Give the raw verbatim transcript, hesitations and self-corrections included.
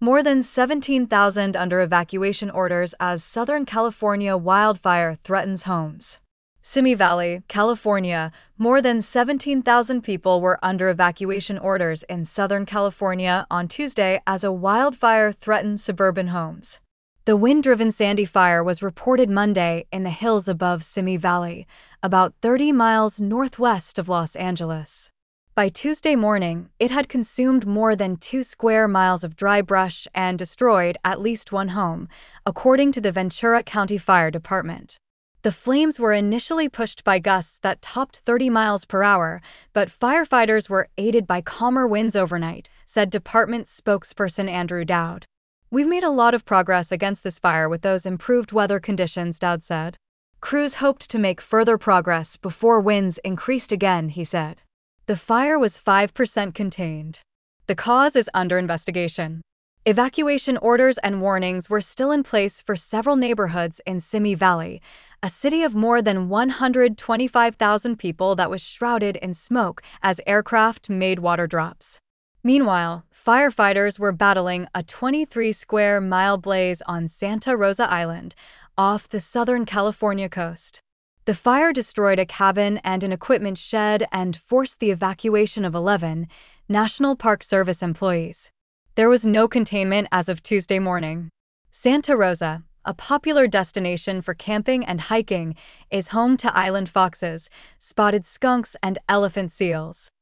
More than seventeen thousand under evacuation orders as Southern California wildfire threatens homes. Simi Valley, California. More than seventeen thousand people were under evacuation orders in Southern California on Tuesday as a wildfire threatened suburban homes. The wind-driven Sandy Fire was reported Monday in the hills above Simi Valley, about thirty miles northwest of Los Angeles. By Tuesday morning, it had consumed more than two square miles of dry brush and destroyed at least one home, according to the Ventura County Fire Department. The flames were initially pushed by gusts that topped thirty miles per hour, but firefighters were aided by calmer winds overnight, said department spokesperson Andrew Dowd. "We've made a lot of progress against this fire with those improved weather conditions," Dowd said. Crews hoped to make further progress before winds increased again, he said. The fire was five percent contained. The cause is under investigation. Evacuation orders and warnings were still in place for several neighborhoods in Simi Valley, a city of more than one hundred twenty-five thousand people that was shrouded in smoke as aircraft made water drops. Meanwhile, firefighters were battling a twenty-three square mile blaze on Santa Rosa Island, off the Southern California coast. The fire destroyed a cabin and an equipment shed and forced the evacuation of eleven National Park Service employees. There was no containment as of Tuesday morning. Santa Rosa, a popular destination for camping and hiking, is home to island foxes, spotted skunks, and elephant seals.